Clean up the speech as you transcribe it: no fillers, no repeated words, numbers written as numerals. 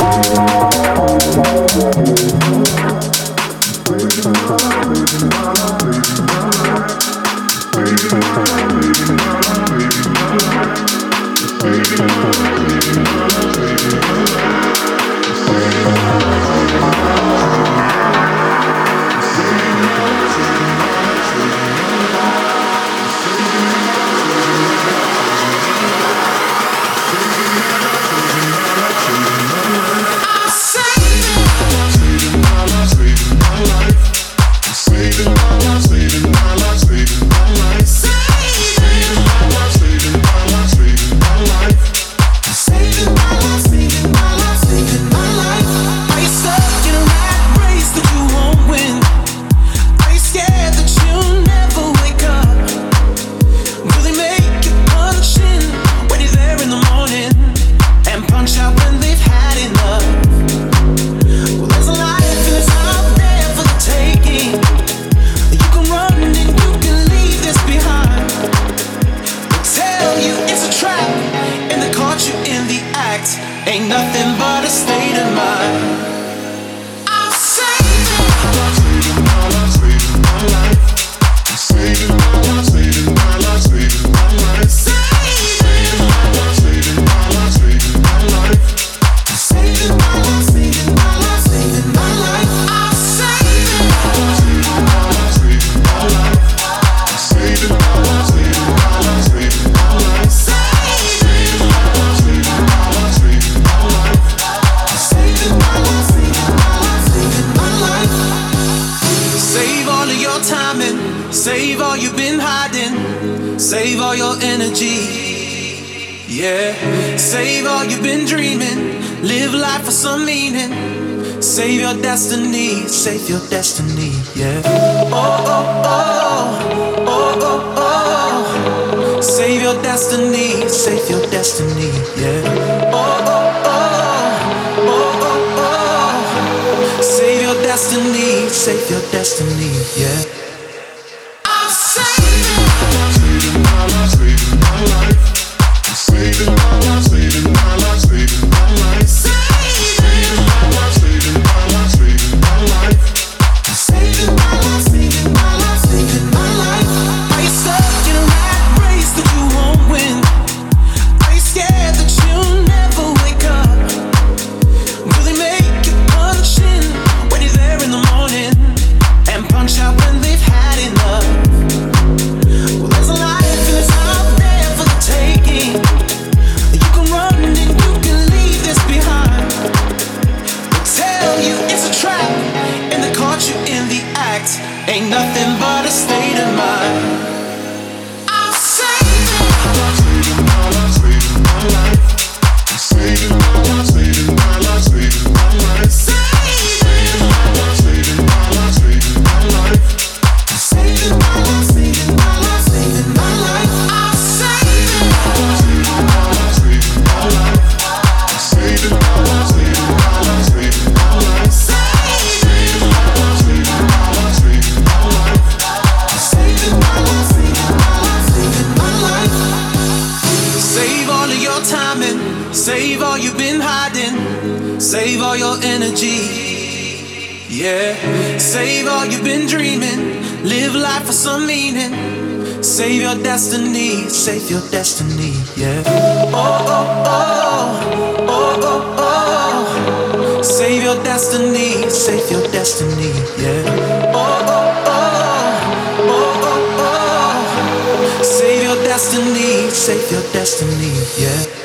Save your destiny, yeah. Oh, oh, oh, oh, oh, oh. Save your destiny, save your destiny, yeah. Oh, oh, oh, oh, oh, oh. Save your destiny, save your destiny, yeah. I'm saving my life, saving my life, saving my life, saving my life, saving my life, saving my life, saving my life, saving my life. Saving my life, saving my life, saving my life. Are you stuck in a rat race that you won't win? Are you scared that you'll never wake up? Will they make you punch in when you're there in the morning and punch out when they've had enough? Well, there's a life and it's out there for the taking. You can run and you can leave this behind. They'll tell you it's a trap and they caught you in the act. Ain't nothing but a state of mind. I'm saving my life, saving my life, saving my life, saving my life, saving my life, saving my life, saving my life, saving my life, saving my life, saving my life, saving my life, saving my life. I'm saving my life, saving my life, saving my life, saving my life, saving my life, saving my life, saving my life, saving my life, saving my life, saving my life, saving my life, saving my life. Save all of your time and save all you've been hiding. Save all your energy, yeah. Save all you've been dreaming. Live life for some meaning. Save your destiny, save your destiny, yeah. Oh, oh, oh, oh, oh, oh. Save your destiny, save your destiny, yeah. Oh, oh, oh, oh, oh, oh. Save your destiny, save your destiny, yeah.